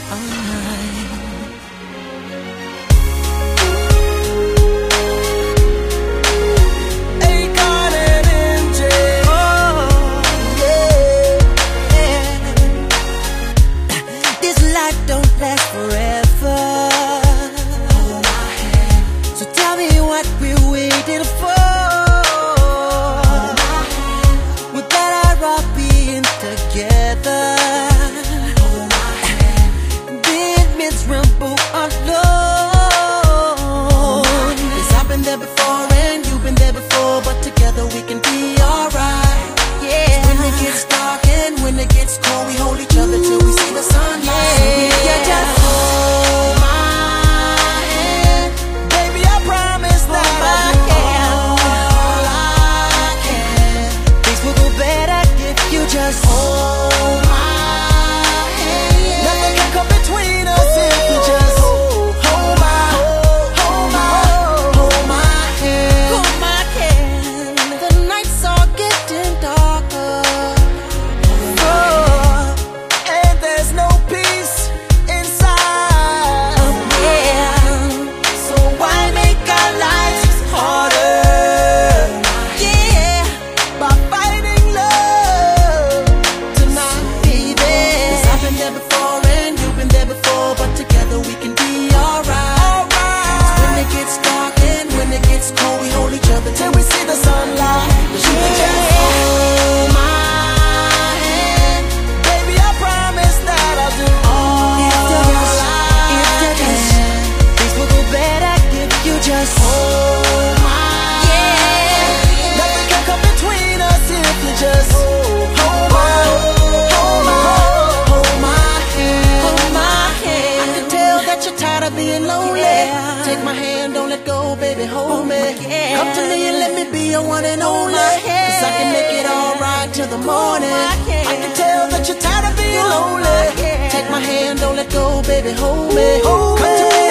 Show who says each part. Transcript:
Speaker 1: all night. Akon and MJ. Oh, yeah. This life don't last forever. Hold my hand. So tell me what we're waiting for. Together, hold my hand. Been miserable alone. 'Cause I've been there before and you've been there before, but together we can be alright. Yeah. When it gets dark and when it gets cold, we hold each other till we see the sunlight. Yeah. You just hold my hand, baby. I promise that I can. All I can. Things will go better if you just hold my hand. Nothing can come between us if you just hold my hand. Hold my hand. The nights are getting darker, and there's no peace inside. Yeah. So why make our lives harder? Yeah, by fighting love tonight, baby. 'Cause I've been there before and you've been there before, but together we can be alright. When it gets dark and when it gets cold, we hold each other till we see the sunlight. You can just hold my hand, baby. I promise that I'll do all I can. Things will go better if you just hold my hand. Nothing can come between us if you just hold my hand. I can tell that you're tired of being lonely. Take my hand, don't let go, baby, hold me. Come to me and let me be your one and only. 'Cause I can make it alright till the morning. I can tell that you're tired of being lonely. Take my hand, don't let go, baby, hold me. Come to me